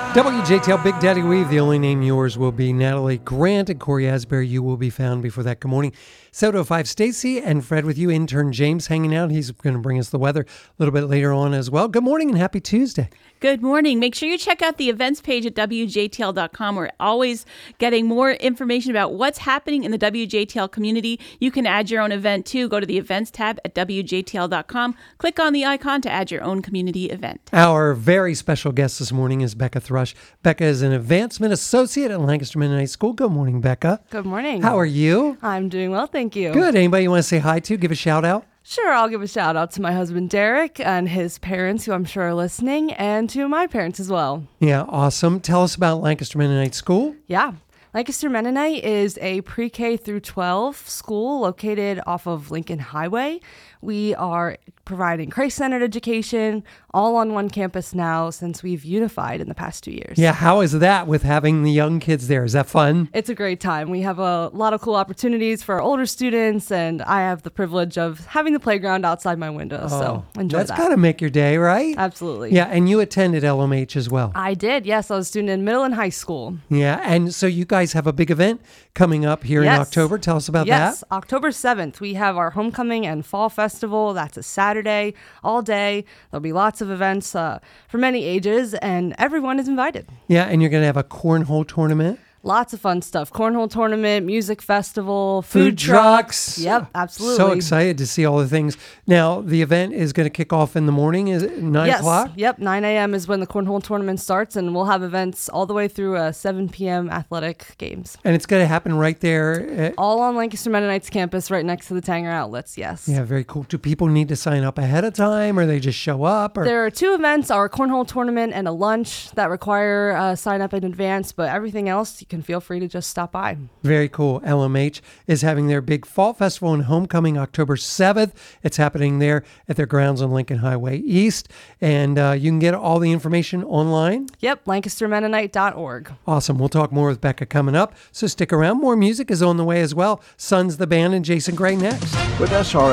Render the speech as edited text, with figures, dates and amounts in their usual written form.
WJTL Big Daddy Weave, the only name yours will be Natalie Grant and Corey Asbury. You will be found before that. Good morning. 7:05, Stacy and Fred with you. Intern James hanging out. He's going to bring us the weather a little bit later on as well. Good morning and happy Tuesday. Good morning. Make sure you check out the events page at WJTL.com. We're always getting more information about what's happening in the WJTL community. You can add your own event too. Go to the events tab at WJTL.com. Click on the icon to add your own community event. Our very special guest this morning is Becca Thrush. Becca is an advancement associate at Lancaster Mennonite School. Good morning, Becca. Good morning. How are you? I'm doing well, thank you. Good. Anybody you want to say hi to? Give a shout out? Sure, I'll give a shout out to my husband Derek and his parents, who I'm sure are listening, and to my parents as well. Yeah, awesome. Tell us about Lancaster Mennonite School. Yeah. Lancaster Mennonite is a pre-K through 12 school located off of Lincoln Highway. We are providing Christ-centered education all on one campus now since we've unified in the past 2 years. Yeah, how is that with having the young kids there? Is that fun? It's a great time. We have a lot of cool opportunities for our older students, and I have the privilege of having the playground outside my window, so enjoy that. That's got to make your day, right? Absolutely. Yeah, and you attended LMH as well. I did, yes. I was a student in middle and high school. Yeah, and so you guys have a big event coming up here in October. Tell us about that. Yes, October 7th, we have our Homecoming and Fall Festival. That's a Saturday, all day. There'll be lots of events for many ages, and everyone is invited. Yeah, and you're going to have a cornhole tournament. Lots of fun stuff. Cornhole tournament, music festival, food trucks. Yep, absolutely. So excited to see all the things. Now, the event is going to kick off in the morning. Is it 9 o'clock? Yep, 9 a.m. is when the cornhole tournament starts, and we'll have events all the way through 7 p.m. athletic games. And it's going to happen right there? All on Lancaster Mennonite's campus, right next to the Tanger Outlets, yes. Yeah, very cool. Do people need to sign up ahead of time, or they just show up? Or? There are two events, our cornhole tournament and a lunch, that require sign up in advance, but everything else, you can feel free to just stop by. Very cool. LMH is having their big fall festival and homecoming October 7th. It's happening there at their grounds on Lincoln Highway East. And you can get all the information online. Yep, LancasterMennonite.org. Awesome. We'll talk more with Becca coming up. So stick around. More music is on the way as well. Sons the Band and Jason Gray next. With SRS